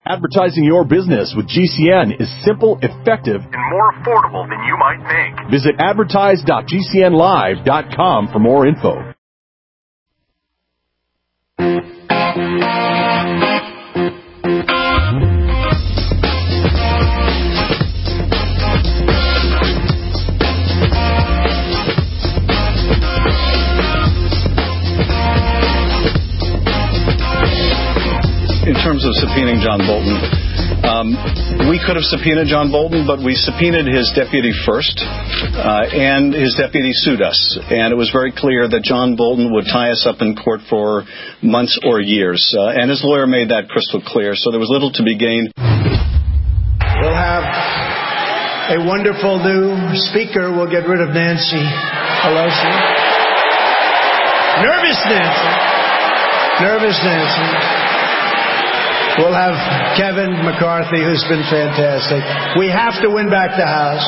Advertising your business with GCN is simple, effective, and more affordable than you might think. Visit advertise.gcnlive.com for more info. In terms of subpoenaing John Bolton, we could have subpoenaed John Bolton, but we subpoenaed his deputy first, and his deputy sued us. And it was very clear that John Bolton would tie us up in court for months or years. And his lawyer made that crystal clear, so there was little to be gained. We'll have a wonderful new speaker. We'll get rid of Nancy Pelosi. Nervous Nancy. We'll have Kevin McCarthy, who's been fantastic. We have to win back the House.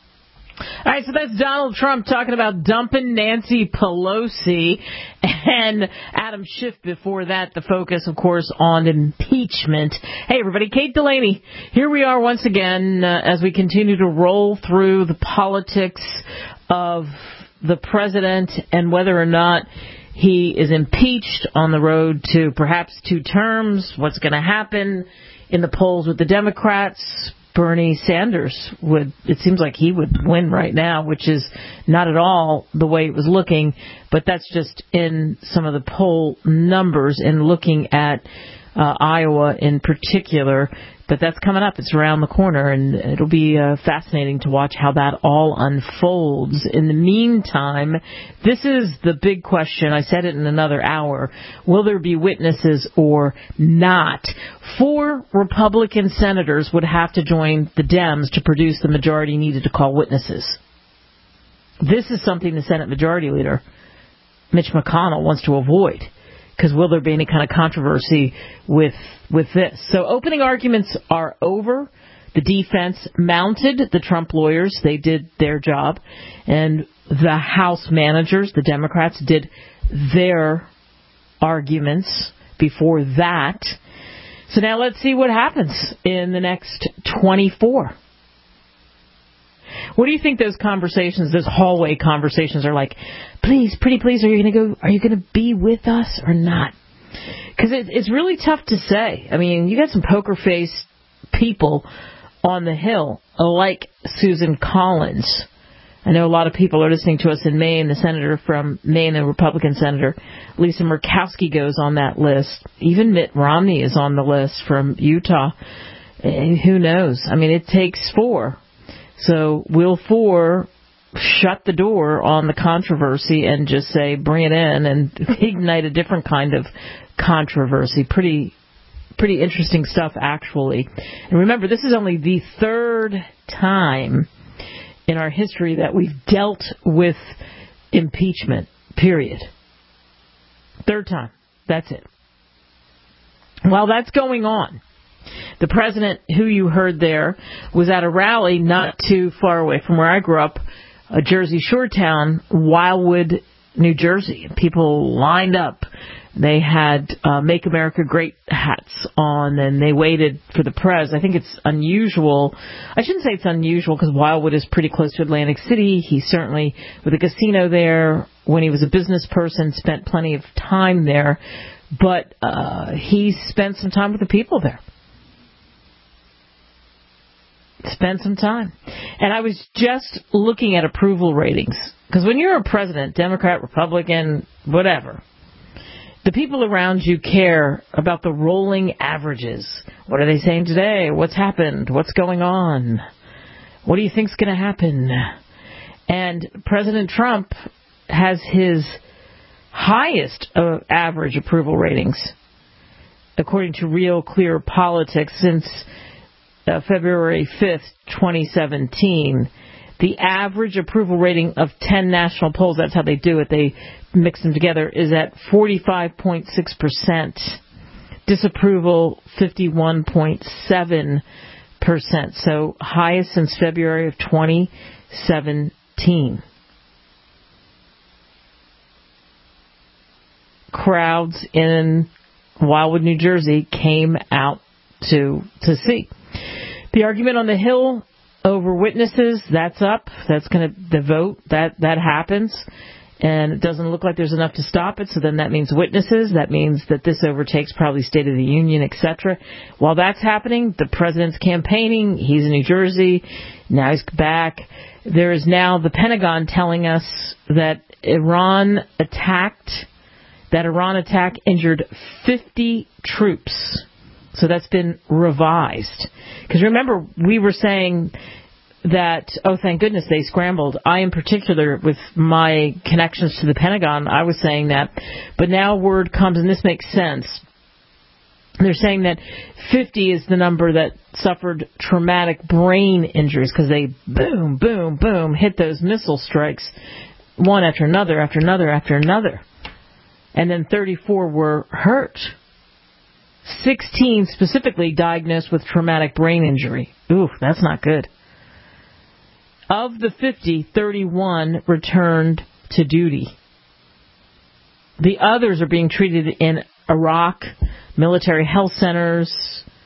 All right, so that's Donald Trump talking about dumping Nancy Pelosi, and Adam Schiff before that, the focus, of course, on impeachment. Hey, everybody, Kate Delaney. Here we are once again as we continue to roll through the politics of the president and whether or not he is impeached on the road to perhaps 2 terms. What's going to happen in the polls with the Democrats? Bernie Sanders it seems like he would win right now, which is not at all the way it was looking, but that's just in some of the poll numbers and looking at Iowa in particular. But that's coming up. It's around the corner, and it'll be fascinating to watch how that all unfolds. In the meantime, this is the big question. I said it in another hour. Will there be witnesses or not? 4 Republican senators would have to join the Dems to produce the majority needed to call witnesses. This is something the Senate Majority Leader, Mitch McConnell, wants to avoid. Because will there be any kind of controversy with this? So opening arguments are over. The defense mounted the Trump lawyers. They did their job. And the House managers, the Democrats, did their arguments before that. So now let's see what happens in the next 24. What do you think those conversations, those hallway conversations are like? Please, pretty please, are you going to be with us or not? Because it's really tough to say. I mean, you got some poker-faced people on the Hill, like Susan Collins. I know a lot of people are listening to us in Maine. The senator from Maine, a Republican senator, Lisa Murkowski, goes on that list. Even Mitt Romney is on the list from Utah. Who knows? I mean, it takes 4. So will 4 shut the door on the controversy and just say, bring it in and ignite a different kind of controversy? Pretty interesting stuff, actually. And remember, this is only the 3rd time in our history that we've dealt with impeachment, period. 3rd time. That's it. While that's going on, the president, who you heard there, was at a rally not too far away from where I grew up, a Jersey Shore town, Wildwood, New Jersey. People lined up. They had Make America Great hats on, and they waited for the prez. I think it's unusual. I shouldn't say it's unusual because Wildwood is pretty close to Atlantic City. He certainly, with a casino there, when he was a business person, spent plenty of time there. But he spent some time with the people there. Spend some time. And I was just looking at approval ratings. Because when you're a president, Democrat, Republican, whatever, the people around you care about the rolling averages. What are they saying today? What's happened? What's going on? What do you think's going to happen? And President Trump has his highest average approval ratings, according to Real Clear Politics, since February 5th, 2017. The average approval rating of 10 national polls, that's how they do it, they mix them together, is at 45.6%. Disapproval, 51.7%. So highest since February of 2017. Crowds in Wildwood, New Jersey came out to see. The argument on the Hill over witnesses, that's up. That's going to the vote. That happens. And it doesn't look like there's enough to stop it, so then that means witnesses. That means that this overtakes probably State of the Union, etc. While that's happening, the president's campaigning. He's in New Jersey. Now he's back. There is now the Pentagon telling us that Iran attack injured 50 troops. So that's been revised. Because remember, we were saying that, oh, thank goodness they scrambled. I, in particular, with my connections to the Pentagon, I was saying that. But now word comes, and this makes sense. They're saying that 50 is the number that suffered traumatic brain injuries because they boom, boom, boom, hit those missile strikes one after another, after another, after another. And then 34 were hurt. 16 specifically diagnosed with traumatic brain injury. Ooh, that's not good. Of the 50, 31 returned to duty. The others are being treated in Iraq, military health centers,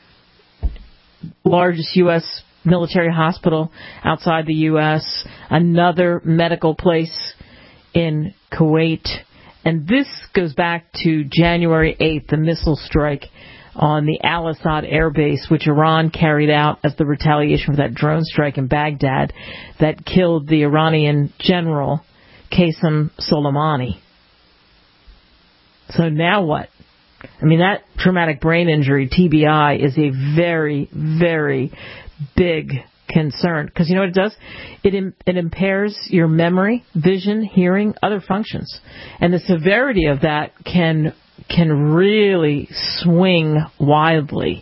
largest U.S. military hospital outside the U.S., another medical place in Kuwait. And this goes back to January 8th, the missile strike on the Al-Assad air base, which Iran carried out as the retaliation for that drone strike in Baghdad that killed the Iranian general Qasem Soleimani. So now what? I mean, that traumatic brain injury, TBI, is a very, very big concern. Because you know what it does? It impairs your memory, vision, hearing, other functions. And the severity of that can really swing wildly.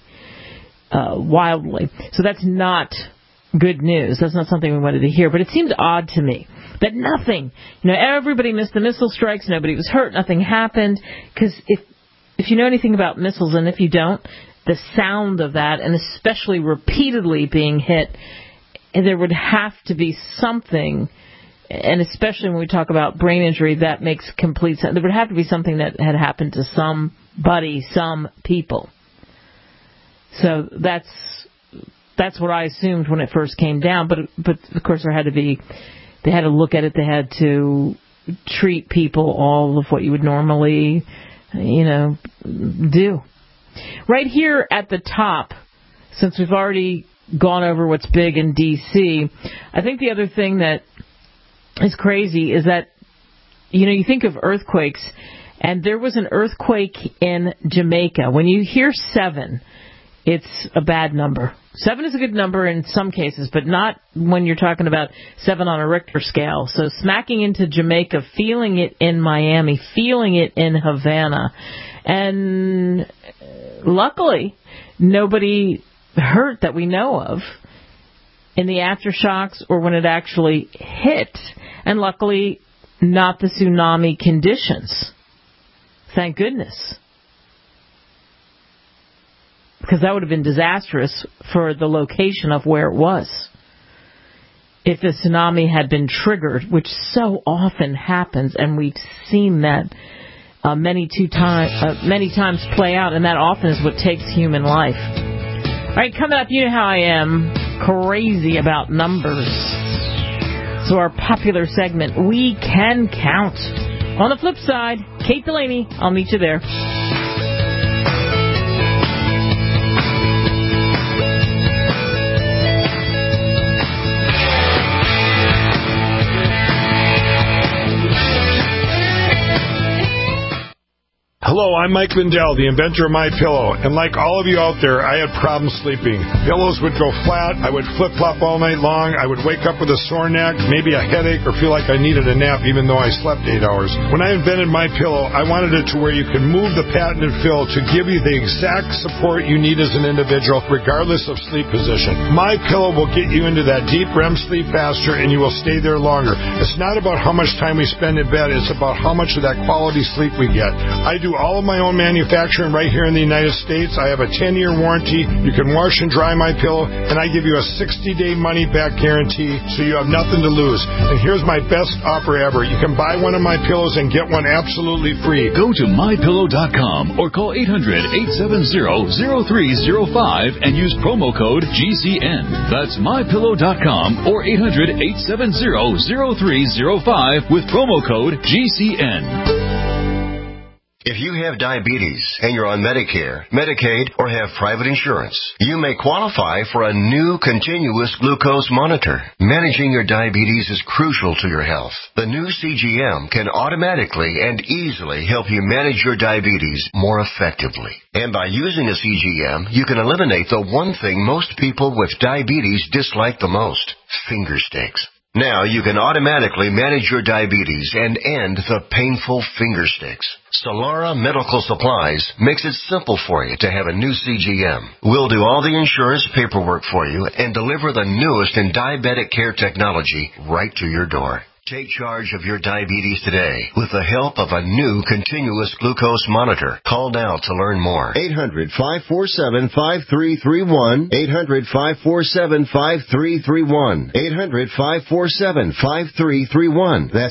So that's not good news. That's not something we wanted to hear. But it seemed odd to me that nothing, everybody missed the missile strikes, nobody was hurt, nothing happened. Because if you know anything about missiles, and if you don't, the sound of that, and especially repeatedly being hit, there would have to be something. And especially when we talk about brain injury, that makes complete sense. There would have to be something that had happened to somebody, some people. So that's what I assumed when it first came down. But of course they had to look at it. They had to treat people all of what you would normally, do. Right here at the top, since we've already gone over what's big in D.C., I think the other thing that is crazy is that, you think of earthquakes, and there was an earthquake in Jamaica. When you hear 7, it's a bad number. 7 is a good number in some cases, but not when you're talking about 7 on a Richter scale. So smacking into Jamaica, feeling it in Miami, feeling it in Havana, and luckily nobody hurt that we know of in the aftershocks or when it actually hit, and luckily not the tsunami conditions. Thank goodness. Because that would have been disastrous for the location of where it was. If the tsunami had been triggered, which so often happens, and we've seen that many times play out, and that often is what takes human life. All right, coming up, you know how I am, crazy about numbers. So our popular segment, We Can Count. On the flip side, Kate Delaney, I'll meet you there. Hello, I'm Mike Lindell, the inventor of MyPillow, and like all of you out there, I had problems sleeping. Pillows would go flat, I would flip-flop all night long, I would wake up with a sore neck, maybe a headache, or feel like I needed a nap even though I slept 8 hours. When I invented MyPillow, I wanted it to where you can move the patented fill to give you the exact support you need as an individual, regardless of sleep position. MyPillow will get you into that deep REM sleep faster, and you will stay there longer. It's not about how much time we spend in bed, it's about how much of that quality sleep we get. I do all of my my own manufacturing right here in the United States. I have a 10-year warranty. You can wash and dry my pillow, and I give you a 60-day money-back guarantee, so you have nothing to lose. And here's my best offer ever. You can buy one of my pillows and get one absolutely free. Go to mypillow.com or call 800-870-0305 and use promo code GCN. That's mypillow.com or 800-870-0305 with promo code GCN. If you have diabetes and you're on Medicare, Medicaid, or have private insurance, you may qualify for a new continuous glucose monitor. Managing your diabetes is crucial to your health. The new CGM can automatically and easily help you manage your diabetes more effectively. And by using a CGM, you can eliminate the one thing most people with diabetes dislike the most: finger sticks. Now you can automatically manage your diabetes and end the painful finger sticks. Solara Medical Supplies makes it simple for you to have a new CGM. We'll do all the insurance paperwork for you and deliver the newest in diabetic care technology right to your door. Take charge of your diabetes today with the help of a new continuous glucose monitor. Call now to learn more. 800-547-5331. 800-547-5331. 800-547-5331. That's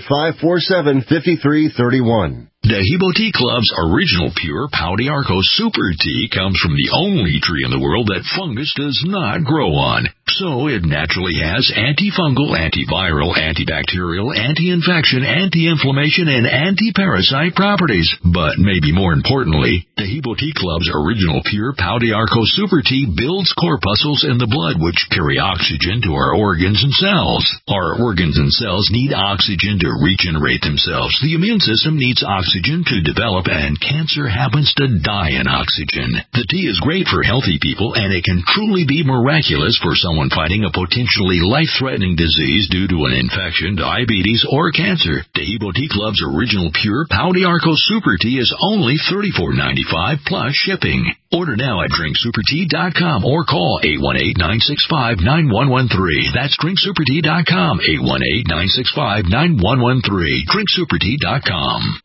800-547-5331. Dehibo Tea Club's original pure Pau d'Arco Super Tea comes from the only tree in the world that fungus does not grow on. So it naturally has antifungal, antiviral, antibacterial, anti-infection, anti-inflammation, and anti-parasite properties. But maybe more importantly, Dehibo Tea Club's original pure Pau d'Arco Super Tea builds corpuscles in the blood which carry oxygen to our organs and cells. Our organs and cells need oxygen to regenerate themselves. The immune system needs oxygen to develop, and cancer happens to die in oxygen. The tea is great for healthy people, and it can truly be miraculous for someone fighting a potentially life-threatening disease due to an infection, diabetes, or cancer. Dehibo Tea Club's original pure Pau d'Arco Super Tea is only $34.95 plus shipping. Order now at drinksupertea.com or call 818-965-9113. That's drinksupertea.com, 818-965-9113. drinksupertea.com.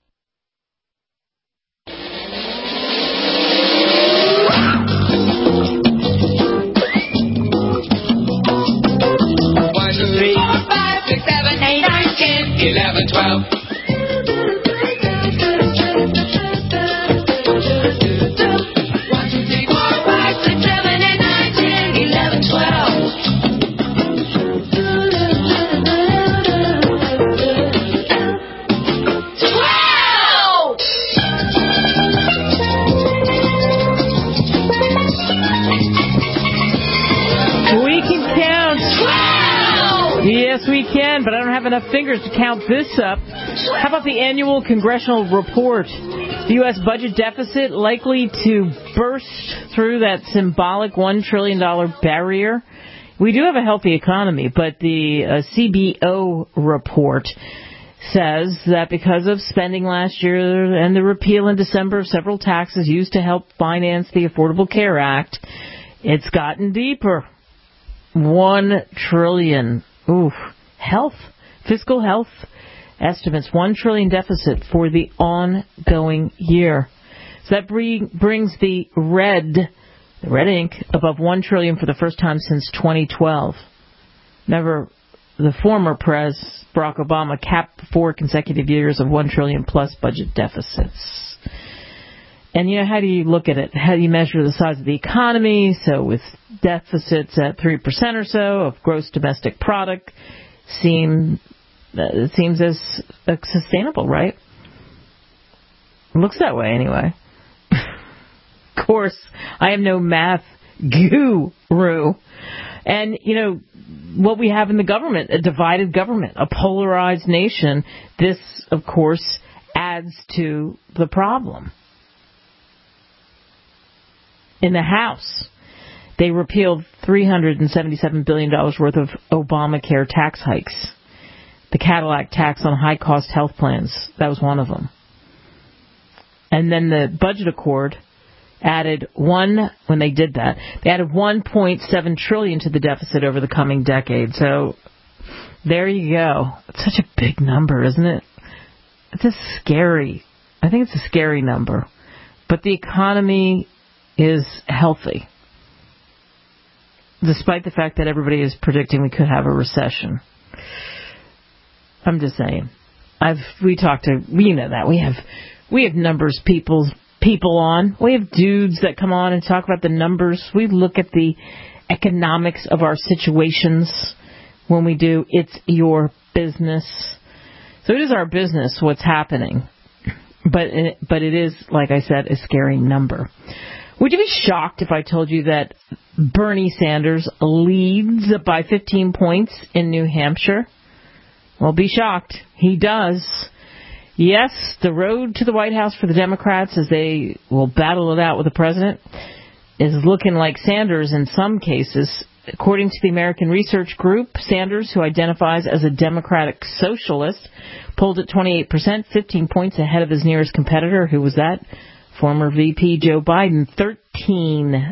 One, two, three, 4, 5, 6, 7, 8, 9, 10, 11, 12. 1, 2, 3, 4, 5, 6, 7, 8, 9, 10, 11, 12. 12! We can count. 12! Yes, we can, but I don't have enough fingers to count this up. How about the annual congressional report? The U.S. budget deficit likely to burst through that symbolic $1 trillion barrier. We do have a healthy economy, but the CBO report says that because of spending last year and the repeal in December of several taxes used to help finance the Affordable Care Act, it's gotten deeper. $1 trillion. Ooh, health, fiscal health estimates, $1 trillion deficit for the ongoing year. So that brings the red ink above $1 trillion for the first time since 2012. Never, the former Barack Obama capped 4 consecutive years of $1 trillion plus budget deficits. And, you know, how do you look at it? How do you measure the size of the economy? So with deficits at 3% or so of gross domestic product, it seems as sustainable, right? It looks that way anyway. Of course, I am no math guru. And, you know, what we have in the government, a divided government, a polarized nation, this, of course, adds to the problem. In the House, they repealed $377 billion worth of Obamacare tax hikes. The Cadillac tax on high-cost health plans, that was one of them. And then the budget accord added when they did that, they added $1.7 trillion to the deficit over the coming decade. So there you go. It's such a big number, isn't it? It's a scary I think it's a scary number. But the economy is healthy, despite the fact that everybody is predicting we could have a recession. I'm just saying. We talked to, you know that. We have numbers people on. We have dudes that come on and talk about the numbers. We look at the economics of our situations when we do It's Your Business. So it is our business what's happening. But it is, like I said, a scary number. Would you be shocked if I told you that Bernie Sanders leads by 15 points in New Hampshire? Well, be shocked. He does. Yes, the road to the White House for the Democrats, as they will battle it out with the president, is looking like Sanders in some cases. According to the American Research Group, Sanders, who identifies as a Democratic socialist, polled at 28%, 15 points ahead of his nearest competitor. Who was that? Former VP Joe Biden, 13%.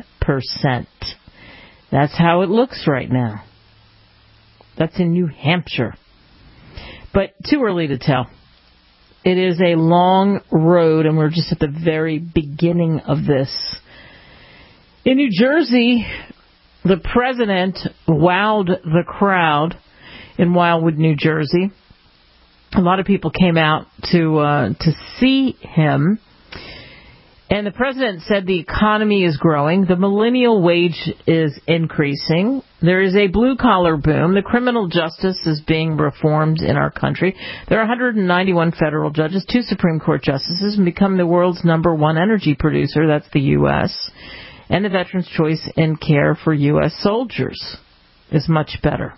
That's how it looks right now. That's in New Hampshire. But too early to tell. It is a long road, and we're just at the very beginning of this. In New Jersey, the president wowed the crowd in Wildwood, New Jersey. A lot of people came out to see him. And the president said the economy is growing. The millennial wage is increasing. There is a blue-collar boom. The criminal justice is being reformed in our country. There are 191 federal judges, 2 Supreme Court justices, and become the world's #1 energy producer. That's the U.S. And the Veterans' Choice in Care for U.S. soldiers is much better.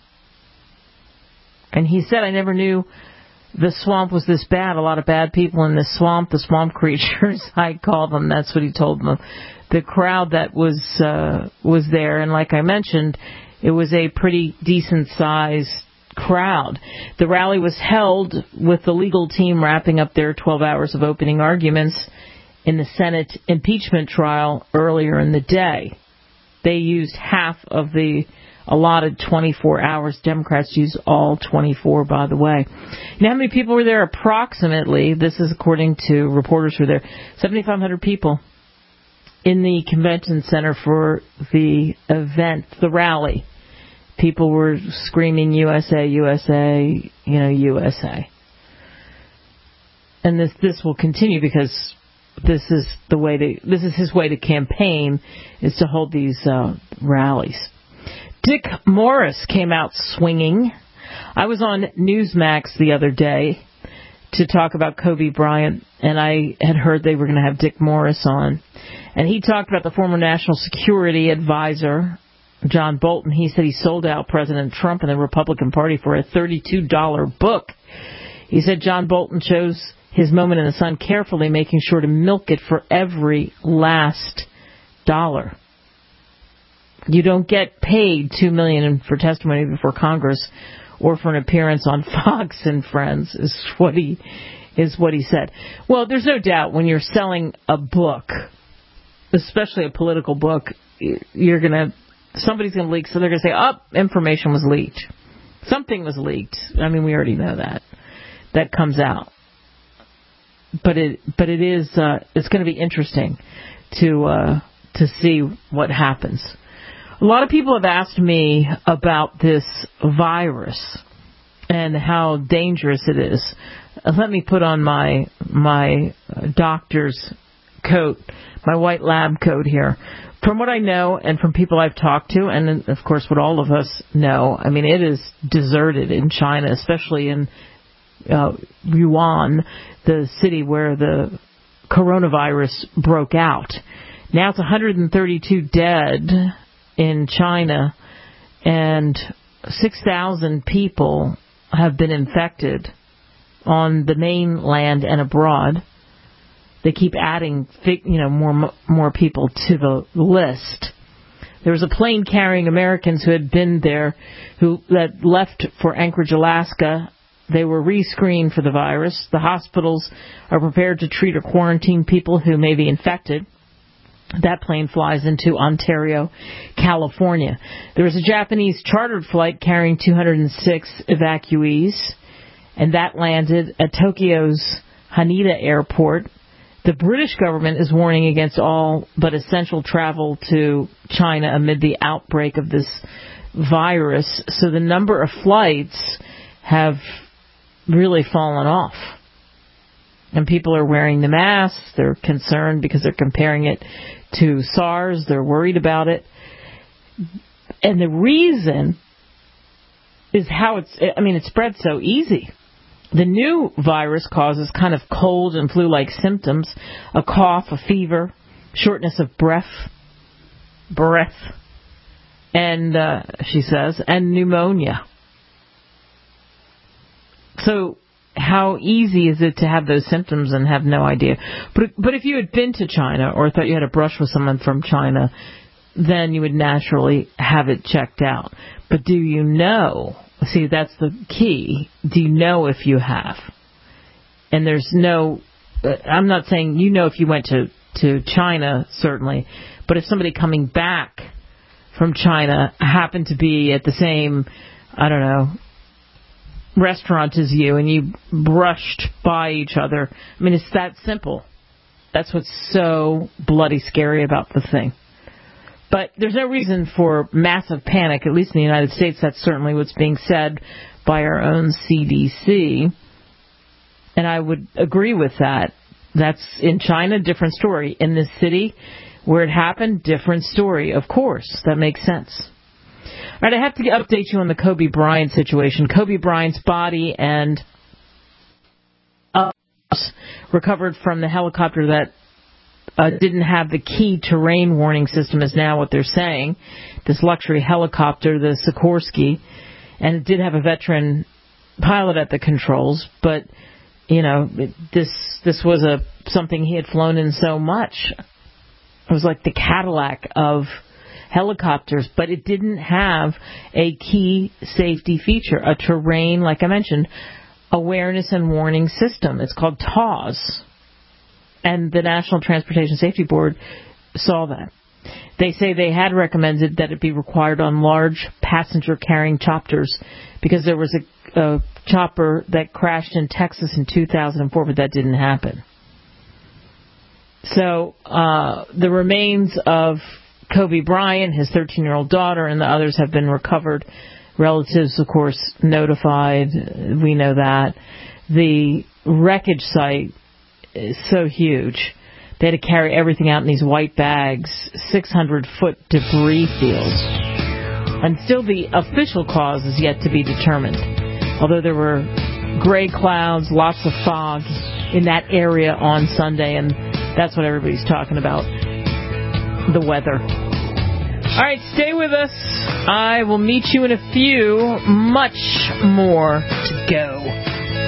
And he said, I never knew the swamp was this bad. A lot of bad people in this swamp. The swamp creatures, I call them. That's what he told them. The crowd that was there, and like I mentioned, it was a pretty decent-sized crowd. The rally was held with the legal team wrapping up their 12 hours of opening arguments in the Senate impeachment trial earlier in the day. They used half of the allotted 24 hours. Democrats used all 24, by the way. You know how many people were there? Approximately, this is according to reporters who were there, 7,500 people in the convention center for the event, the rally. People were screaming USA, USA, USA. And this will continue because this is his way to campaign, is to hold these rallies. Dick Morris came out swinging. I was on Newsmax the other day to talk about Kobe Bryant, and I had heard they were going to have Dick Morris on. And he talked about the former National Security Advisor, John Bolton. He said he sold out President Trump and the Republican Party for a $32 book. He said John Bolton chose his moment in the sun carefully, making sure to milk it for every last dollar. You don't get paid $2 million for testimony before Congress or for an appearance on Fox and Friends, is what he said. Well, there's no doubt when you're selling a book, especially a political book, somebody's going to leak, so they're going to say, information was leaked. Something was leaked. I mean, we already know that. That comes out. But it is it's going to be interesting to see what happens. A lot of people have asked me about this virus and how dangerous it is. Let me put on my doctor's coat, my white lab coat here. From what I know and from people I've talked to, and of course what all of us know, I mean, it is deserted in China, especially in Wuhan, the city where the coronavirus broke out. Now it's 132 dead in China, and 6,000 people have been infected on the mainland and abroad. They keep adding, more people to the list. There was a plane carrying Americans who had been there, that left for Anchorage, Alaska. They were rescreened for the virus. The hospitals are prepared to treat or quarantine people who may be infected. That plane flies into Ontario, California. There was a Japanese chartered flight carrying 206 evacuees, and that landed at Tokyo's Haneda Airport. The British government is warning against all but essential travel to China amid the outbreak of this virus. So the number of flights have really fallen off. And people are wearing the masks. They're concerned because they're comparing it to SARS. They're worried about it. And the reason is how it spread so easy. The new virus causes kind of cold and flu-like symptoms, a cough, a fever, shortness of breath, and, she says, and pneumonia. So how easy is it to have those symptoms and have no idea? But if you had been to China or thought you had a brush with someone from China, then you would naturally have it checked out. But do you know? See, that's the key. Do you know if you have? And there's no, I'm not saying you know if you went to China, certainly, but if somebody coming back from China happened to be at the same, I don't know, restaurant as you and you brushed by each other, I mean, it's that simple. That's what's so bloody scary about the thing. But there's no reason for massive panic, at least in the United States. That's certainly what's being said by our own CDC. And I would agree with that. That's in China, different story. In this city where it happened, different story. Of course, that makes sense. All right, I have to update you on the Kobe Bryant situation. Kobe Bryant's body and recovered from the helicopter that didn't have the key terrain warning system is now what they're saying. This luxury helicopter, the Sikorsky, and it did have a veteran pilot at the controls, but, you know, this was something he had flown in so much. It was like the Cadillac of helicopters, but it didn't have a key safety feature, a terrain, like I mentioned, awareness and warning system. It's called TAWS. And the National Transportation Safety Board saw that. They say they had recommended that it be required on large passenger-carrying choppers because there was a chopper that crashed in Texas in 2004, but that didn't happen. So the remains of Kobe Bryant, his 13-year-old daughter, and the others have been recovered. Relatives, of course, notified. We know that. The wreckage site is so huge. They had to carry everything out in these white bags, 600-foot debris fields. And still the official cause is yet to be determined. Although there were gray clouds, lots of fog in that area on Sunday, and that's what everybody's talking about, the weather. All right, stay with us. I will meet you in a few. Much more to go.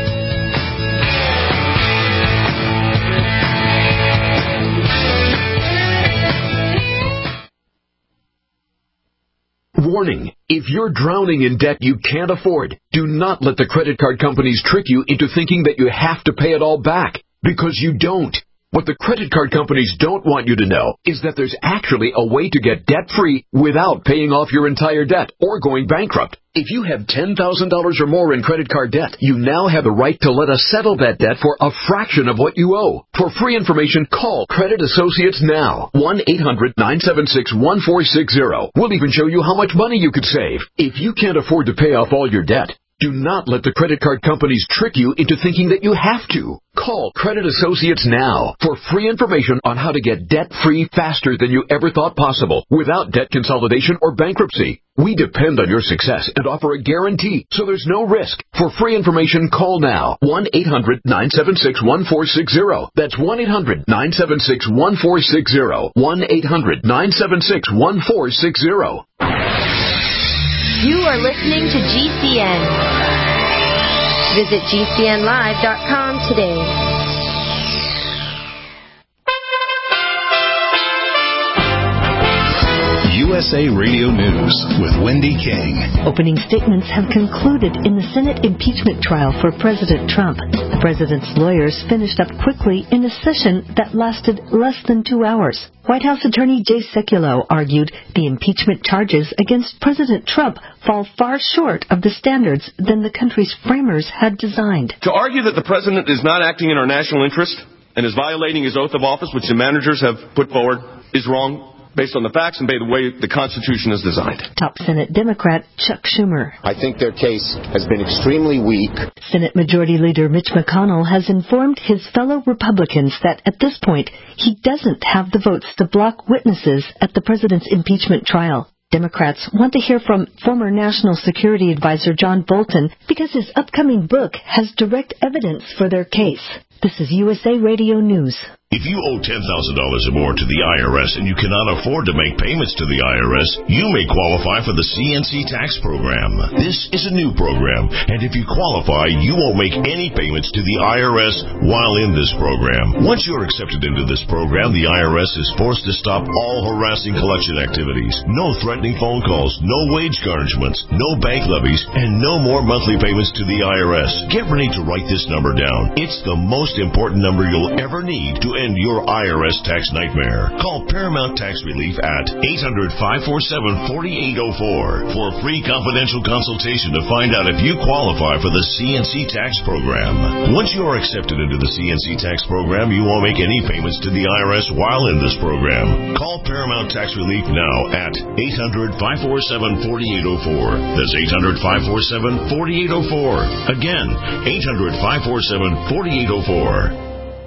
Warning, if you're drowning in debt you can't afford, do not let the credit card companies trick you into thinking that you have to pay it all back, because you don't. What the credit card companies don't want you to know is that there's actually a way to get debt-free without paying off your entire debt or going bankrupt. If you have $10,000 or more in credit card debt, you now have the right to let us settle that debt for a fraction of what you owe. For free information, call Credit Associates now. 1-800-976-1460. We'll even show you how much money you could save. If you can't afford to pay off all your debt, do not let the credit card companies trick you into thinking that you have to. Call Credit Associates now for free information on how to get debt-free faster than you ever thought possible without debt consolidation or bankruptcy. We depend on your success and offer a guarantee, so there's no risk. For free information, call now. 1-800-976-1460. That's 1-800-976-1460. 1-800-976-1460. You are listening to GCN. Visit GCNlive.com today. USA Radio News with Wendy King. Opening statements have concluded in the Senate impeachment trial for President Trump. The president's lawyers finished up quickly in a session that lasted less than 2 hours. White House attorney Jay Sekulow argued the impeachment charges against President Trump fall far short of the standards than the country's framers had designed. To argue that the president is not acting in our national interest and is violating his oath of office, which the managers have put forward, is wrong based on the facts and by the way the Constitution is designed. Top Senate Democrat Chuck Schumer. I think their case has been extremely weak. Senate Majority Leader Mitch McConnell has informed his fellow Republicans that at this point he doesn't have the votes to block witnesses at the president's impeachment trial. Democrats want to hear from former National Security Advisor John Bolton because his upcoming book has direct evidence for their case. This is USA Radio News. If you owe $10,000 or more to the IRS and you cannot afford to make payments to the IRS, you may qualify for the CNC tax program. This is a new program, and if you qualify, you won't make any payments to the IRS while in this program. Once you're accepted into this program, the IRS is forced to stop all harassing collection activities. No threatening phone calls, no wage garnishments, no bank levies, and no more monthly payments to the IRS. Get ready to write this number down. It's the most important number you'll ever need to end your IRS tax nightmare. Call Paramount Tax Relief at 800-547-4804 for a free confidential consultation to find out if you qualify for the CNC tax program. Once you are accepted into the CNC tax program, you won't make any payments to the IRS while in this program. Call Paramount Tax Relief now at 800-547-4804. That's 800-547-4804. Again, 800-547-4804.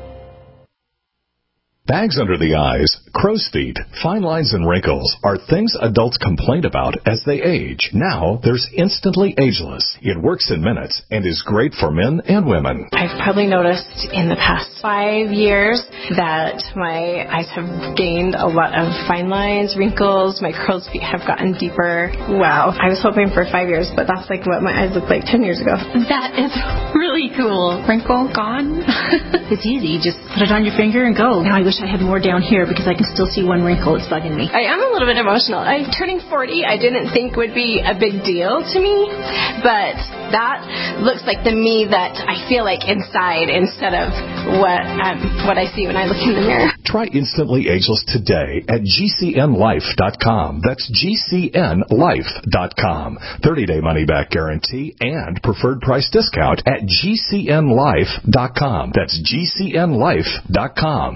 Bags under the eyes, crow's feet, fine lines and wrinkles are things adults complain about as they age. Now, there's Instantly Ageless. It works in minutes and is great for men and women. I've probably noticed in the past 5 years that my eyes have gained a lot of fine lines, wrinkles, my crow's feet have gotten deeper. Wow. I was hoping for 5 years, but that's like what my eyes looked like 10 years ago. That is really cool. Wrinkle gone. It's easy. You just put it on your finger and go. Now I wish I had more down here because I can still see one wrinkle. It's bugging me. I am a little bit emotional. I'm turning 40. I didn't think would be a big deal to me, but that looks like the me that I feel like inside instead of what I see when I look in the mirror. Try Instantly Ageless today at GCNLife.com. That's GCNLife.com. 30-day money-back guarantee and preferred price discount at GCNLife.com. That's GCNLife.com.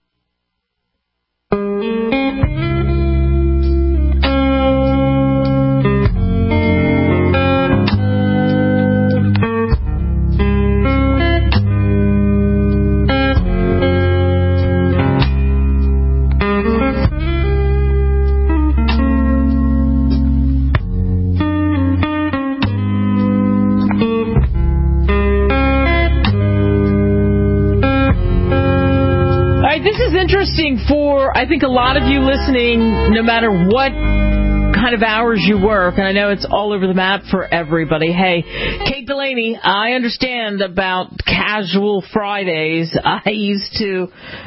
Interesting for, I think, a lot of you listening, no matter what kind of hours you work, and I know it's all over the map for everybody. Hey, Kate Delaney, I understand about casual Fridays. I used to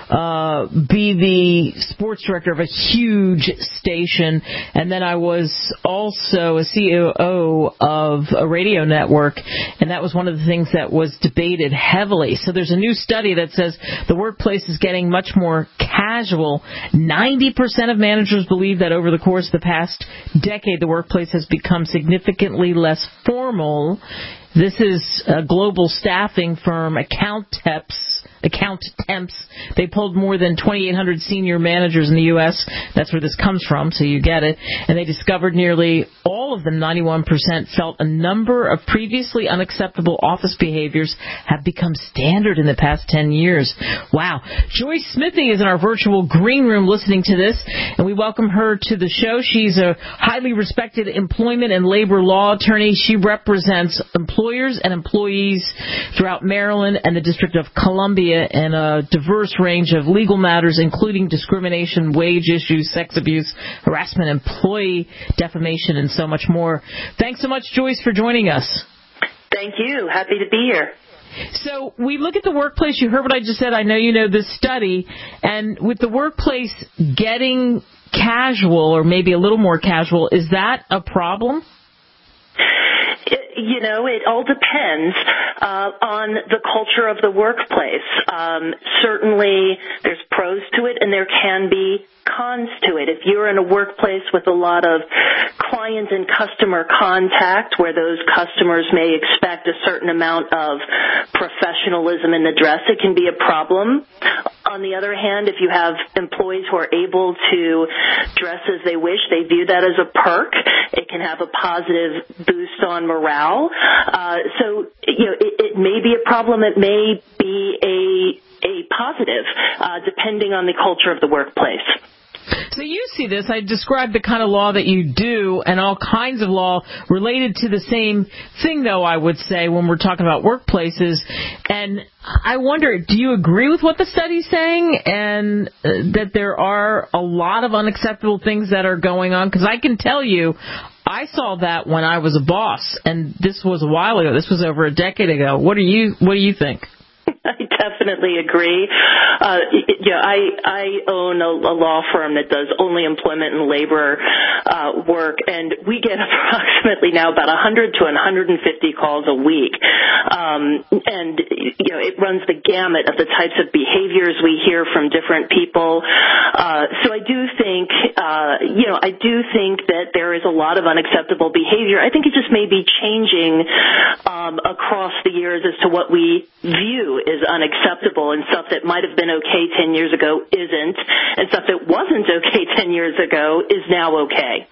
be the sports director of a huge station, and then I was also a COO of a radio network, and that was one of the things that was debated heavily. So there's a new study that says the workplace is getting much more casual. 90% of managers believe that over the course of the past decade, the workplace has become significantly less formal. This is a global staffing firm, Account Temps. They polled more than 2,800 senior managers in the U.S. That's where this comes from, so you get it. And they discovered nearly all of them, 91%, felt a number of previously unacceptable office behaviors have become standard in the past 10 years. Wow. Joyce Smithy is in our virtual green room listening to this, and we welcome her to the show. She's a highly respected employment and labor law attorney. She represents employers and employees throughout Maryland and the District of Columbia in a diverse range of legal matters, including discrimination, wage issues, sex abuse, harassment, employee defamation, and so much more. Thanks so much, Joyce, for joining us. Thank you. Happy to be here. So we look at the workplace. You heard what I just said. I know you know this study. And with the workplace getting casual, or maybe a little more casual, is that a problem? It all depends on the culture of the workplace. Certainly, there's pros to it, and there can be cons to it. If you're in a workplace with a lot of client and customer contact, where those customers may expect a certain amount of professionalism in the dress, it can be a problem. On the other hand, if you have employees who are able to dress as they wish, they view that as a perk. It can have a positive boost on morale. It may be a problem. It may be a positive, depending on the culture of the workplace. So you see this. I described the kind of law that you do and all kinds of law related to the same thing, though, I would say, when we're talking about workplaces. And I wonder, do you agree with what the study's saying and that there are a lot of unacceptable things that are going on? Because I can tell you, I saw that when I was a boss, and this was a while ago. This was over a decade ago. What do you think? I definitely agree. I own a law firm that does only employment and labor work, and we get approximately now about 100 to 150 calls a week. And it runs the gamut of the types of behaviors we hear from different people. So I do think that there is a lot of unacceptable behavior. I think it just may be changing across the years as to what we view is unacceptable, and stuff that might have been okay 10 years ago isn't, and stuff that wasn't okay 10 years ago is now okay.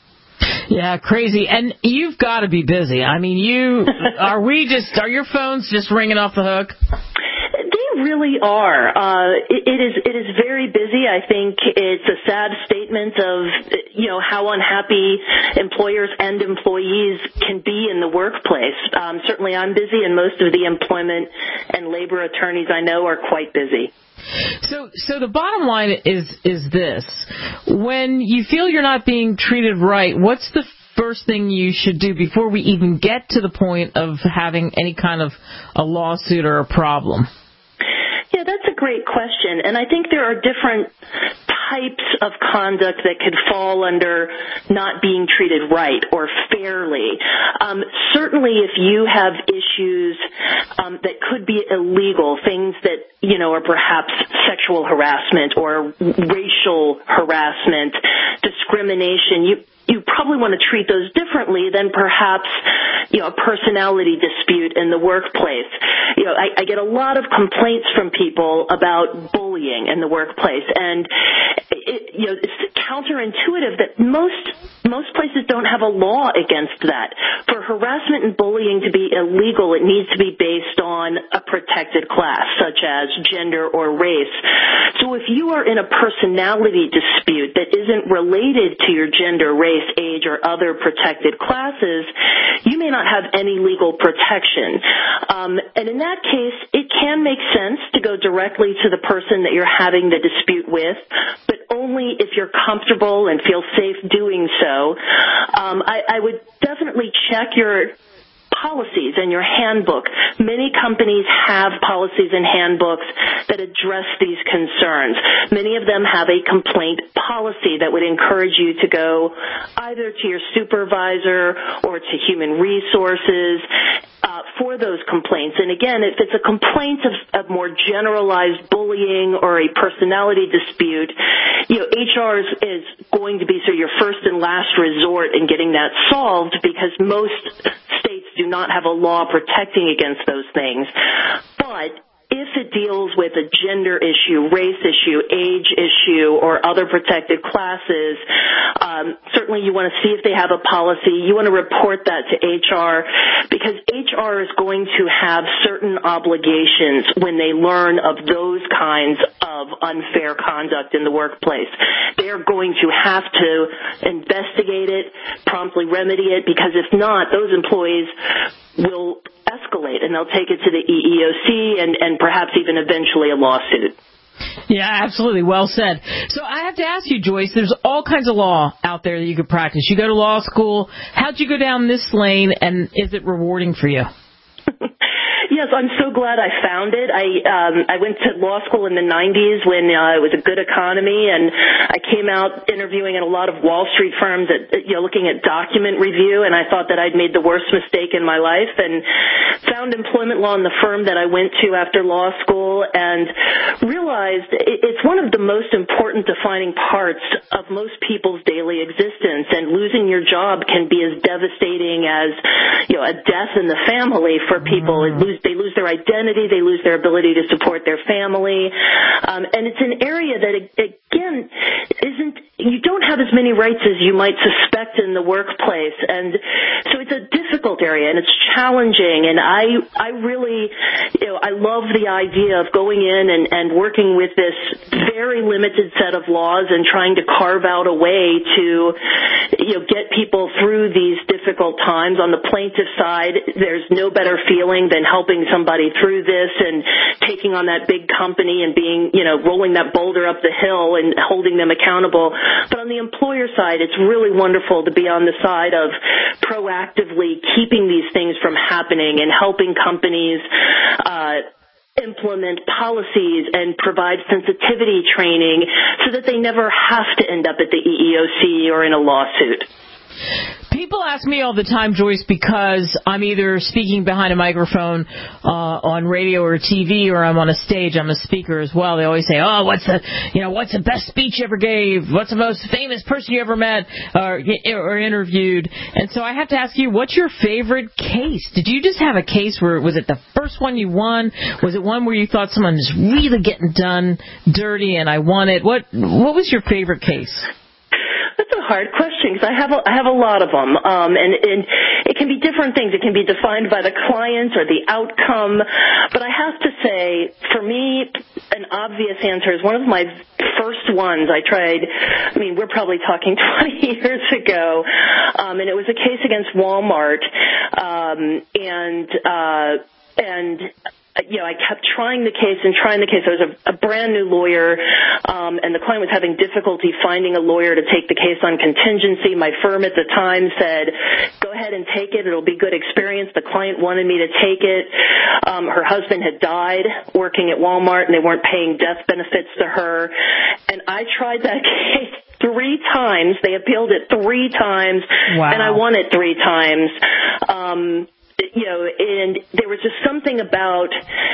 Yeah, crazy. And you've got to be busy. I mean, are your phones just ringing off the hook? They really are. It is very busy. I think it's a sad statement of, how unhappy employers and employees can be in the workplace. Certainly I'm busy, and most of the employment and labor attorneys I know are quite busy. So the bottom line is this. When you feel you're not being treated right, what's the first thing you should do before we even get to the point of having any kind of a lawsuit or a problem? Yeah, that's a great question. And I think there are different types of conduct that could fall under not being treated right or fairly. Certainly if you have issues that could be illegal, things that, are perhaps sexual harassment or racial harassment, discrimination, you probably want to treat those differently than perhaps, a personality dispute in the workplace. I get a lot of complaints from people about bullying in the workplace, and it's counterintuitive that most places don't have a law against that. For harassment and bullying to be illegal, it needs to be based on a protected class, such as gender or race. So if you are in a personality dispute that isn't related to your gender, race, age, or other protected classes, you may not have any legal protection. And in that case, it can make sense to go directly to the person that you're having the dispute with, but only if you're comfortable and feel safe doing so. I would definitely check your policies and your handbook. Many companies have policies and handbooks that address these concerns. Many of them have a complaint policy that would encourage you to go either to your supervisor or to human resources for those complaints. And again, if it's a complaint of more generalized bullying or a personality dispute, HR is going to be sort of your first and last resort in getting that solved, because most states do not have a law protecting against those things. But if it deals with a gender issue, race issue, age issue, or other protected classes, certainly you want to see if they have a policy. You want to report that to HR, because HR is going to have certain obligations when they learn of those kinds of unfair conduct in the workplace. They are going to have to investigate it, promptly remedy it, because if not, those employees will escalate, and they'll take it to the EEOC and perhaps even eventually a lawsuit. Yeah, absolutely. Well said. So I have to ask you, Joyce, there's all kinds of law out there that you could practice. You go to law school. How'd you go down this lane, and is it rewarding for you? Yeah, Yes, I'm so glad I found it. I went to law school in the 90s when it was a good economy, and I came out interviewing at a lot of Wall Street firms looking at document review, and I thought that I'd made the worst mistake in my life, and found employment law in the firm that I went to after law school, and realized it's one of the most important defining parts of most people's daily existence, and losing your job can be as devastating as a death in the family for people. They lose their identity, they lose their ability to support their family, and it's an area that, again, you don't have as many rights as you might suspect in the workplace, and so it's a difficult area, and it's challenging, and I really, I love the idea of going in and working with this very limited set of laws and trying to carve out a way to, get people through these difficult times. On the plaintiff side, there's no better feeling than helping somebody through this and taking on that big company and being, rolling that boulder up the hill and holding them accountable. But on the employer side, it's really wonderful to be on the side of proactively keeping these things from happening and helping companies implement policies and provide sensitivity training so that they never have to end up at the EEOC or in a lawsuit. People ask me all the time, Joyce, because I'm either speaking behind a microphone on radio or TV, or I'm on a stage. I'm a speaker as well. They always say, "Oh, what's the best speech you ever gave? What's the most famous person you ever met or interviewed?" And so I have to ask you, what's your favorite case? Did you just have a case where was it the first one you won? Was it one where you thought someone was really getting done dirty and I won it? What was your favorite case? That's a hard question because I have a lot of them, and it can be different things. It can be defined by the client or the outcome. But I have to say, for me, an obvious answer is one of my first ones I tried. I mean, we're probably talking 20 years ago, and it was a case against Walmart, I kept trying the case. I was a brand new lawyer, and the client was having difficulty finding a lawyer to take the case on contingency. My firm at the time said, "Go ahead and take it. It'll be good experience." The client wanted me to take it. Her husband had died working at Walmart, and they weren't paying death benefits to her. And I tried that case 3 times. They appealed it 3 times, and I won it 3 times. And there was just something about,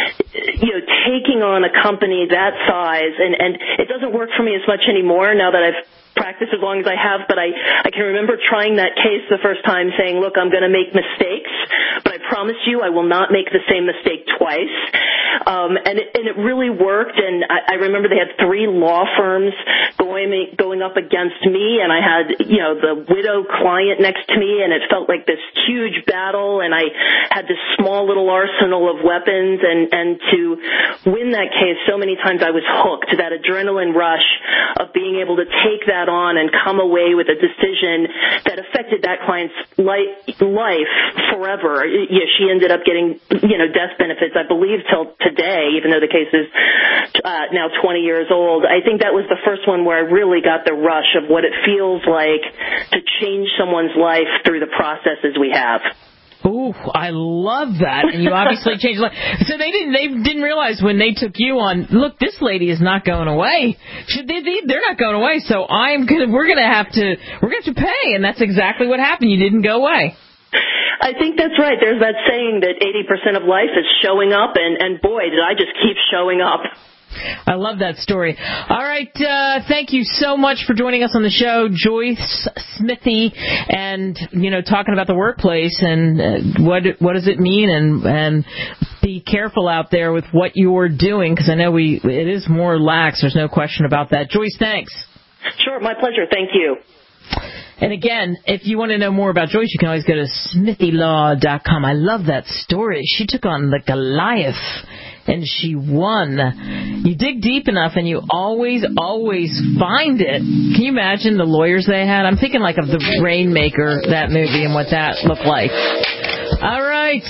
taking on a company that size, and it doesn't work for me as much anymore now that I've practiced as long as I have, but I can remember trying that case the first time saying, "Look, I'm going to make mistakes, but I promise you I will not make the same mistake twice." And it really worked, and I remember they had 3 law firms going up against me, and I had, the widow client next to me, and it felt like this huge battle, and I had this small little arsenal of weapons, and to win that case so many times I was hooked. That adrenaline rush of being able to take that on and come away with a decision that affected that client's life forever. She ended up getting, death benefits, I believe, till today, even though the case is now 20 years old. I think that was the first one where I really got the rush of what it feels like to change someone's life through the processes we have. Ooh, I love that. And you obviously changed life. So they didn't realize when they took you on, look, this lady is not going away. They're not going away. So we're going to have to pay. And that's exactly what happened. You didn't go away. I think that's right. There's that saying that 80% of life is showing up, and boy, did I just keep showing up. I love that story. All right, thank you so much for joining us on the show, Joyce Smithy, and talking about the workplace and what does it mean, and be careful out there with what you're doing, because I know it is more lax. There's no question about that. Joyce, thanks. Sure, my pleasure. Thank you. And again, if you want to know more about Joyce, you can always go to SmithyLaw.com. I love that story. She took on the Goliath, and she won. You dig deep enough, and you always find it. Can you imagine the lawyers they had? I'm thinking like of the Rainmaker, that movie, and what that looked like. All right.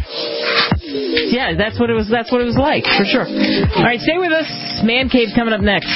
Yeah, that's what it was like, for sure. All right, stay with us. Man Cave coming up next.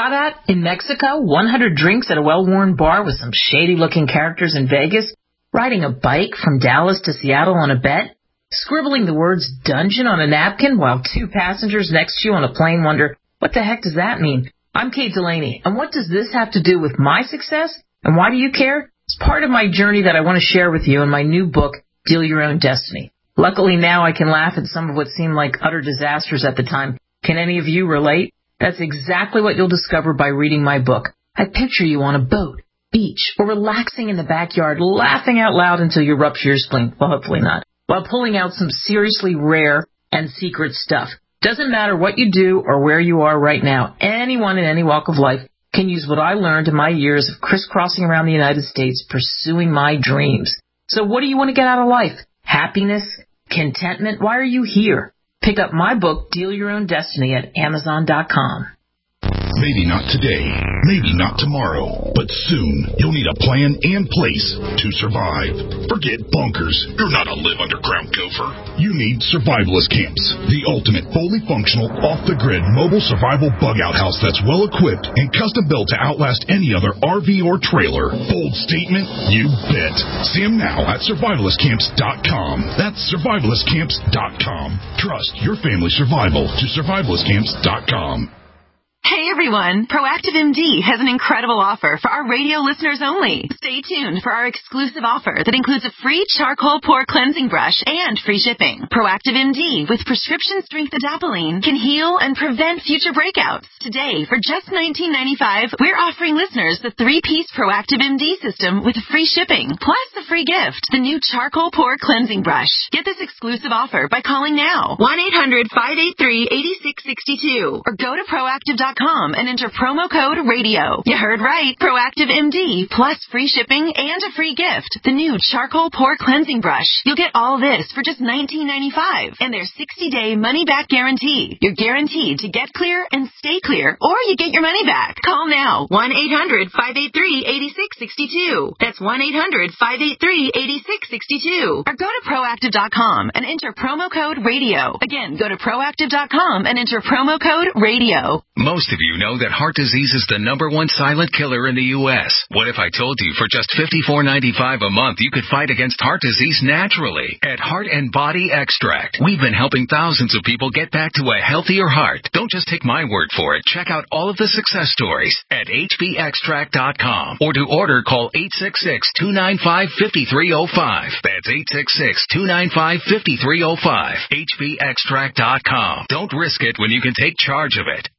saw that? In Mexico, 100 drinks at a well-worn bar with some shady-looking characters in Vegas, riding a bike from Dallas to Seattle on a bet, scribbling the words dungeon on a napkin while 2 passengers next to you on a plane wonder, what the heck does that mean? I'm Kate Delaney, and what does this have to do with my success? And why do you care? It's part of my journey that I want to share with you in my new book, Deal Your Own Destiny. Luckily now I can laugh at some of what seemed like utter disasters at the time. Can any of you relate? That's exactly what you'll discover by reading my book. I picture you on a boat, beach, or relaxing in the backyard, laughing out loud until you rupture your spleen. Well, hopefully not. While pulling out some seriously rare and secret stuff. Doesn't matter what you do or where you are right now. Anyone in any walk of life can use what I learned in my years of crisscrossing around the United States pursuing my dreams. So what do you want to get out of life? Happiness? Contentment? Why are you here? Pick up my book, Deal Your Own Destiny, at Amazon.com. Maybe not today, maybe not tomorrow, but soon you'll need a plan and place to survive. Forget bunkers. You're not a live underground gopher. You need survivalist camps, the ultimate fully functional, off-the-grid mobile survival bug-out house that's well-equipped and custom-built to outlast any other RV or trailer. Bold statement? You bet. See them now at survivalistcamps.com. That's survivalistcamps.com. Trust your family's survival to survivalistcamps.com. Hey everyone, Proactive MD has an incredible offer for our radio listeners only. Stay tuned for our exclusive offer that includes a free charcoal pore cleansing brush and free shipping. Proactive MD with prescription strength adapalene can heal and prevent future breakouts. Today, for just $19.95, we're offering listeners the 3-piece Proactive MD system with free shipping, plus a free gift, the new charcoal pore cleansing brush. Get this exclusive offer by calling now, 1-800-583-8662, or go to proactive.com and enter promo code RADIO. You heard right. Proactive MD plus free shipping and a free gift. The new charcoal pore cleansing brush. You'll get all this for just $19.95 and their 60-day money-back guarantee. You're guaranteed to get clear and stay clear, or you get your money back. Call now. 1-800-583-8662. That's 1-800-583-8662. Or go to proactive.com and enter promo code RADIO. Again, go to proactive.com and enter promo code RADIO. Most of you know that heart disease is the #1 silent killer in the U.S. What if I told you for just $54.95 a month you could fight against heart disease naturally? At Heart and Body Extract, we've been helping thousands of people get back to a healthier heart. Don't just take my word for it. Check out all of the success stories at hbextract.com. Or to order, call 866-295-5305. That's 866-295-5305. hbextract.com. Don't risk it when you can take charge of it.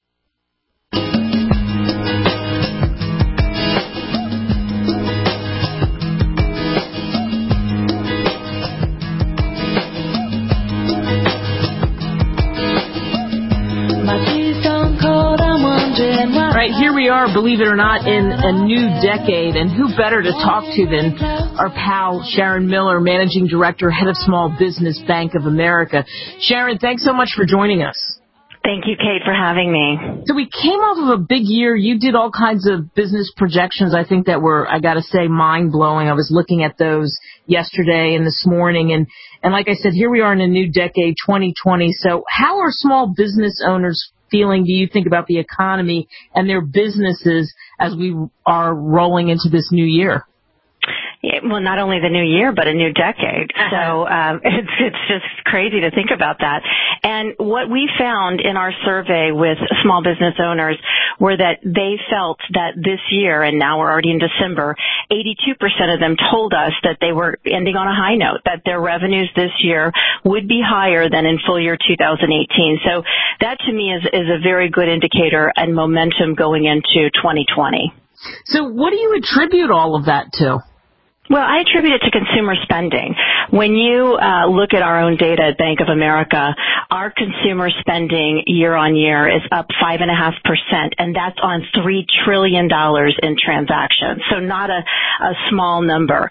Right, here we are, believe it or not, in a new decade, and who better to talk to than our pal Sharon Miller, Managing Director, Head of Small Business Bank of America. Sharon, thanks so much for joining us. Thank you, Kate, for having me. So we came off of a big year. You did all kinds of business projections, I think, that were, I got to say, mind-blowing. I was looking at those yesterday and this morning, and like I said, here we are in a new decade, 2020. So how are small business owners feeling, do you think, about the economy and their businesses as we are rolling into this new year? Well, not only the new year, but a new decade. So it's just crazy to think about that. And what we found in our survey with small business owners were that they felt that this year, and now we're already in December, 82% of them told us that they were ending on a high note, that their revenues this year would be higher than in full year 2018. So that to me is a very good indicator and momentum going into 2020. So what do you attribute all of that to? Well, I attribute it to consumer spending. When you look at our own data at Bank of America, our consumer spending year on year is up 5.5%, and that's on $3 trillion in transactions. So not a small number.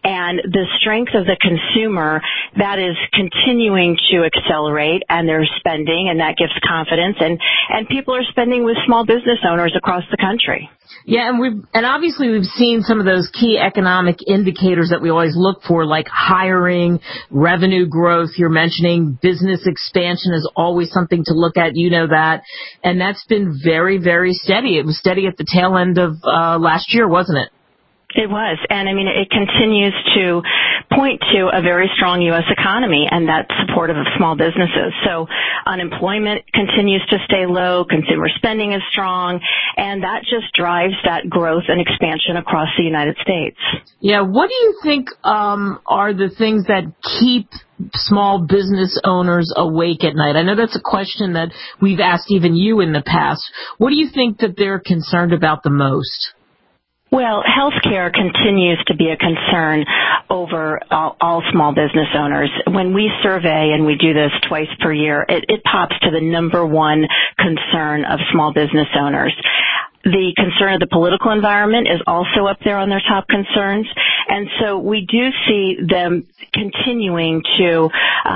And the strength of the consumer, that is continuing to accelerate, and they're spending, and that gives confidence, and people are spending with small business owners across the country. Yeah, and obviously we've seen some of those key economic indicators that we always look for, like hiring, revenue growth. You're mentioning business expansion is always something to look at. You know that. And that's been very, very steady. It was steady at the tail end of last year, wasn't it? It was. And I mean, it continues to point to a very strong U.S. economy, and that's supportive of small businesses. So unemployment continues to stay low, consumer spending is strong, and that just drives that growth and expansion across the United States. Yeah, what do you think are the things that keep small business owners awake at night? I know that's a question that we've asked even you in the past. What do you think that they're concerned about the most? Well, healthcare continues to be a concern over all small business owners. When we survey, and we do this twice per year, it pops to the number one concern of small business owners. The concern of the political environment is also up there on their top concerns. And so we do see them continuing to,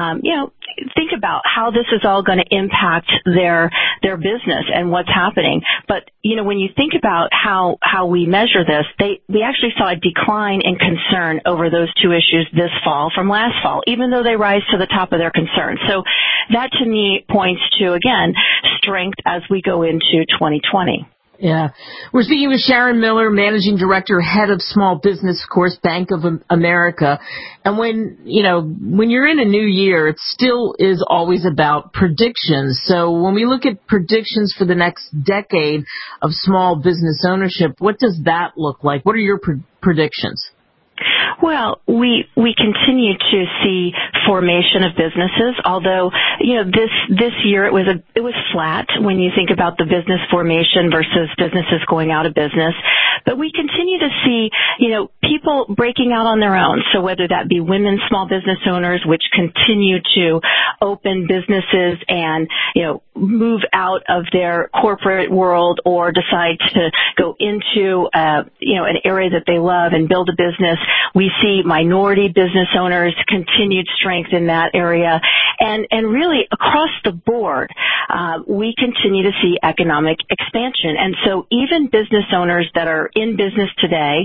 think about how this is all going to impact their business and what's happening. But, when you think about how we measure this, we actually saw a decline in concern over those two issues this fall from last fall, even though they rise to the top of their concerns. So that to me points to, again, strength as we go into 2020. Yeah. We're speaking with Sharon Miller, Managing Director, Head of Small Business, of course, Bank of America. And when you're in a new year, it still is always about predictions. So when we look at predictions for the next decade of small business ownership, what does that look like? What are your predictions? Well, we continue to see formation of businesses, although, this year it was flat when you think about the business formation versus businesses going out of business. But we continue to see, people breaking out on their own. So whether that be women small business owners, which continue to open businesses and, move out of their corporate world or decide to go into, an area that they love and build a business. We see minority business owners, continued strength in that area. And really across the board, we continue to see economic expansion. And so even business owners that are in business today,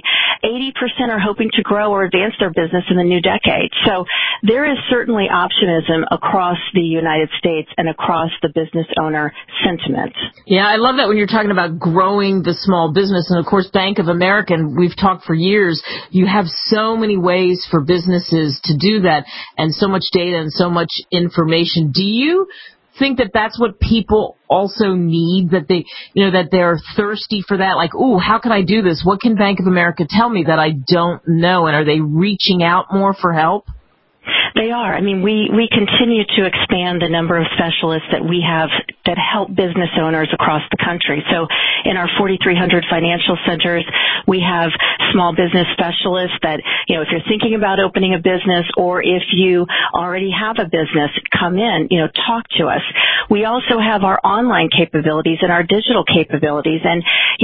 80% are hoping to grow or advance their business in the new decade. So there is certainly optimism across the United States and across the business owner sentiment. Yeah, I love that when you're talking about growing the small business. And of course, Bank of America, and we've talked for years, you have so many ways for businesses to do that and so much data and so much information. Do you think that that's what people also need, that that they're thirsty for that? Like, how can I do this? What can Bank of America tell me that I don't know? And are they reaching out more for help? They are. I mean, we continue to expand the number of specialists that we have that help business owners across the country. So in our 4,300 financial centers, we have small business specialists that, if you're thinking about opening a business or if you already have a business, come in, talk to us. We also have our online capabilities and our digital capabilities. And,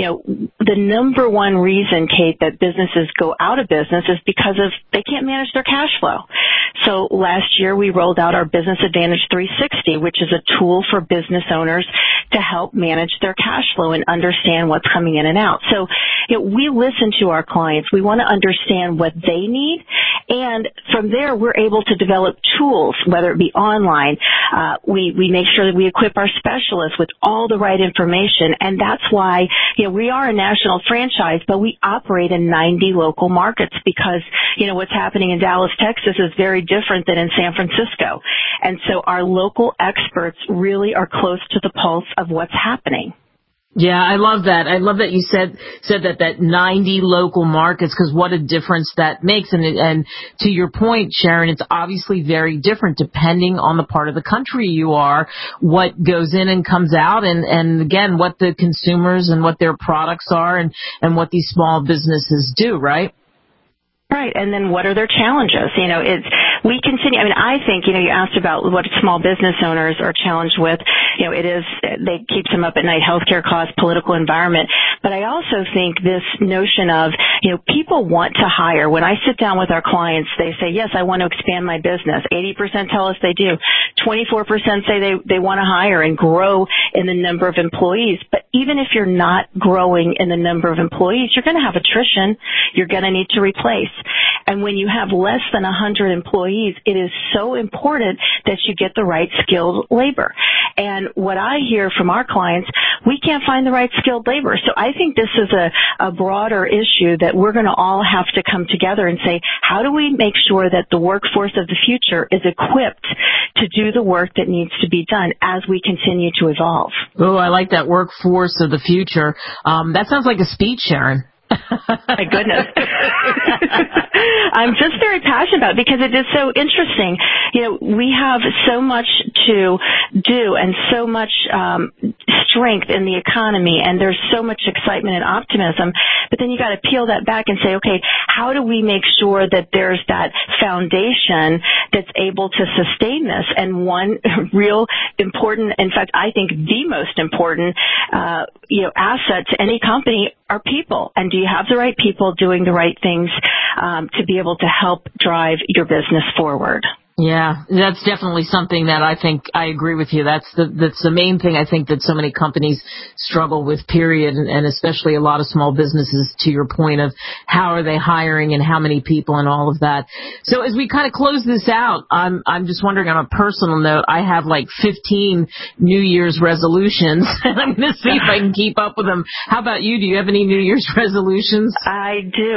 the number one reason, Kate, that businesses go out of business is because they can't manage their cash flow. So last year we rolled out our Business Advantage 360, which is a tool for business owners to help manage their cash flow and understand what's coming in and out. So we listen to our clients. We want to understand what they need. And from there, we're able to develop tools, whether it be online. We make sure that we equip our specialists with all the right information. And that's why, we are a national franchise, but we operate in 90 local markets because, what's happening in Dallas, Texas is very different than in San Francisco. And so our local experts really are close to the pulse of what's happening. Yeah, I love that. I love that you said that 90 local markets, because what a difference that makes. And to your point, Sharon, it's obviously very different depending on the part of the country you are, what goes in and comes out, and again, what the consumers and what their products are and what these small businesses do, right? Right, and then what are their challenges? we continue. I mean, I think, you asked about what small business owners are challenged with. They keeps them up at night, healthcare costs, political environment. But I also think this notion of, people want to hire. When I sit down with our clients, they say, yes, I want to expand my business. 80% tell us they do. 24% say they want to hire and grow in the number of employees. But even if you're not growing in the number of employees, you're going to have attrition. You're going to need to replace. And when you have less than 100 employees, it is so important that you get the right skilled labor. And what I hear from our clients, we can't find the right skilled labor. So I think this is a broader issue that we're going to all have to come together and say, how do we make sure that the workforce of the future is equipped to do the work that needs to be done as we continue to evolve? Oh, I like that, workforce of the future. That sounds like a speech, Sharon. My goodness. I'm just very passionate about it because it is so interesting. We have so much to do and so much strength in the economy, and there's so much excitement and optimism. But then you got to peel that back and say, okay, how do we make sure that there's that foundation that's able to sustain this? And one real important, in fact, I think the most important, asset to any company are people. And do you have the right people doing the right things to be able to help drive your business forward? Yeah, that's definitely something that I think I agree with you. That's the main thing I think that so many companies struggle with, period, and especially a lot of small businesses, to your point of how are they hiring and how many people and all of that. So as we kind of close this out, I'm just wondering, on a personal note, I have like 15 New Year's resolutions, and I'm going to see if I can keep up with them. How about you? Do you have any New Year's resolutions? I do.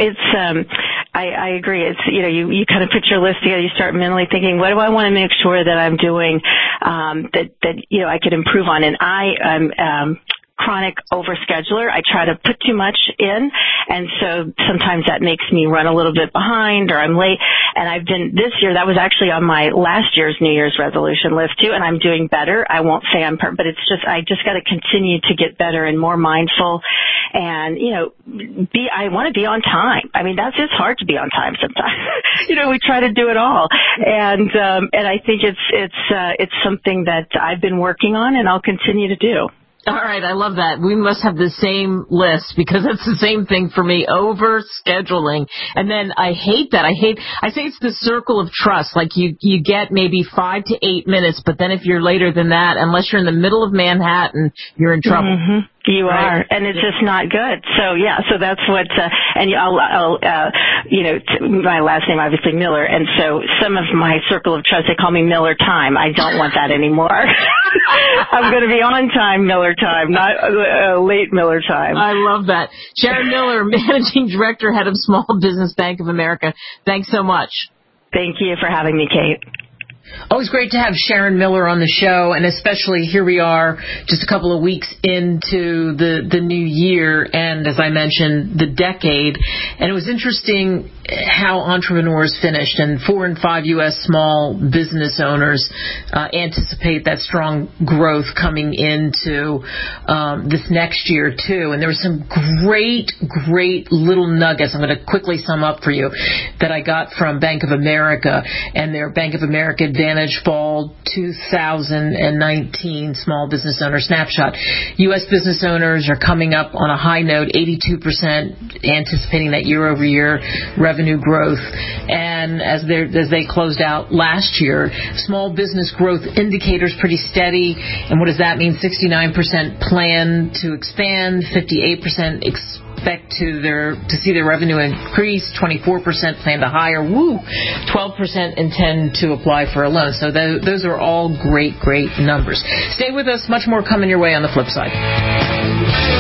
I agree. It's, you kind of put your list together, you start mentally thinking, what do I want to make sure that I'm doing, that I could improve on? And I'm chronic overscheduler. I try to put too much in, and so sometimes that makes me run a little bit behind or I'm late. And this year, that was actually on my last year's New Year's resolution list too, and I'm doing better. I won't say but it's just, I just got to continue to get better and more mindful. And, I want to be on time. I mean, it's hard to be on time sometimes. We try to do it all. And I think it's something that I've been working on and I'll continue to do. All right, I love that. We must have the same list because it's the same thing for me, over-scheduling. And then I hate that. I say it's the circle of trust. Like you get maybe 5 to 8 minutes, but then if you're later than that, unless you're in the middle of Manhattan, you're in trouble. Mm-hmm. You are, and it's just not good. So that's what, and my last name obviously Miller, and so some of my circle of trust, they call me Miller Time. I don't want that anymore. I'm going to be on time Miller Time, not late Miller Time. I love that. Sharon Miller, Managing Director, Head of Small Business, Bank of America. Thanks so much. Thank you for having me, Kate. Always great to have Sharon Miller on the show, and especially here we are just a couple of weeks into the new year and, as I mentioned, the decade. And it was interesting how entrepreneurs finished, and 4 in 5 U.S. small business owners anticipate that strong growth coming into this next year, too. And there were some great little nuggets I'm going to quickly sum up for you that I got from Bank of America and their Bank of America Advantage Fall 2019 Small Business Owner Snapshot. U.S. business owners are coming up on a high note, 82% anticipating that year-over-year revenue growth. And as they closed out last year, small business growth indicators pretty steady. And what does that mean? 69% plan to expand, 58% expect to see their revenue increase, 24% plan to hire, 12% intend to apply for a loan. So those are all great numbers. Stay with us. Much more coming your way on the flip side.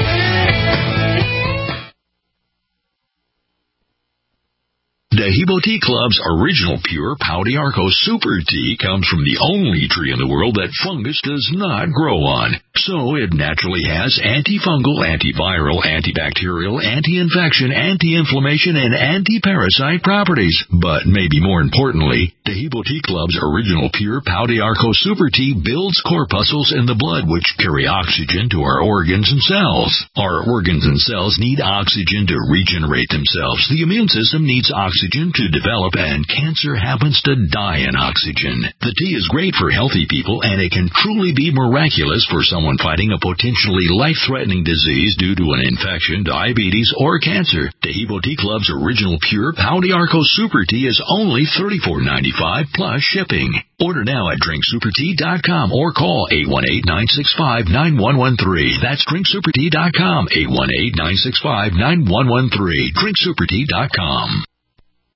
Dahibo Tea Club's original pure Pau d'Arco Super Tea comes from the only tree in the world that fungus does not grow on. So it naturally has antifungal, antiviral, antibacterial, anti-infection, anti-inflammation, and anti-parasite properties. But maybe more importantly, Dahibo Tea Club's original pure Pau d'Arco Super Tea builds corpuscles in the blood which carry oxygen to our organs and cells. Our organs and cells need oxygen to regenerate themselves. The immune system needs oxygen oxygen to develop, and cancer happens to die in oxygen. The tea is great for healthy people, and it can truly be miraculous for someone fighting a potentially life-threatening disease due to an infection, diabetes, or cancer. Taheebo Tea Club's original pure Pau d'Arco Super Tea is only $34.95 plus shipping. Order now at drinksupertea.com or call 818-965-9113. That's drinksupertea.com, 818-965-9113. drinksupertea.com.